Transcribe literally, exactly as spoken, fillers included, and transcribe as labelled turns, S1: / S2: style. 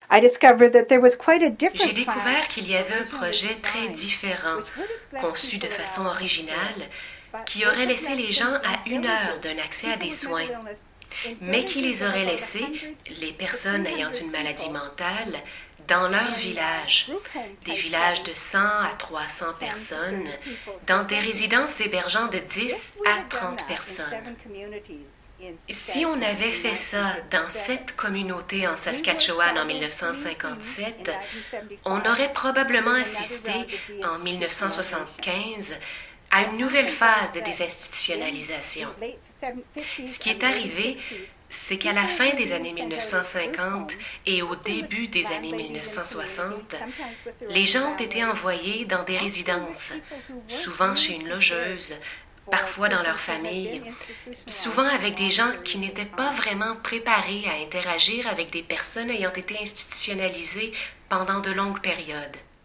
S1: I discovered that there was quite a
S2: J'ai
S1: different
S2: découvert
S1: plan
S2: qu'il y avait un projet très différent, conçu de façon originale, qui aurait laissé les gens à une heure d'un accès à des soins, mais qui les aurait laissés, les personnes ayant une maladie mentale, dans leur village, des villages de cent à trois cents personnes, dans des résidences hébergeant de dix à trente personnes. Si on avait fait ça dans cette communauté en Saskatchewan en mille neuf cent cinquante-sept, on aurait probablement assisté, en mille neuf cent soixante-quinze, à une nouvelle phase de désinstitutionnalisation. Ce qui est arrivé, c'est qu'à la fin des années mille neuf cent cinquante et au début des années mille neuf cent soixante, les gens ont été envoyés dans des résidences, souvent chez une logeuse, parfois dans leur famille, souvent avec des gens qui n'étaient pas vraiment préparés à interagir avec des personnes ayant été institutionnalisées pendant de longues périodes.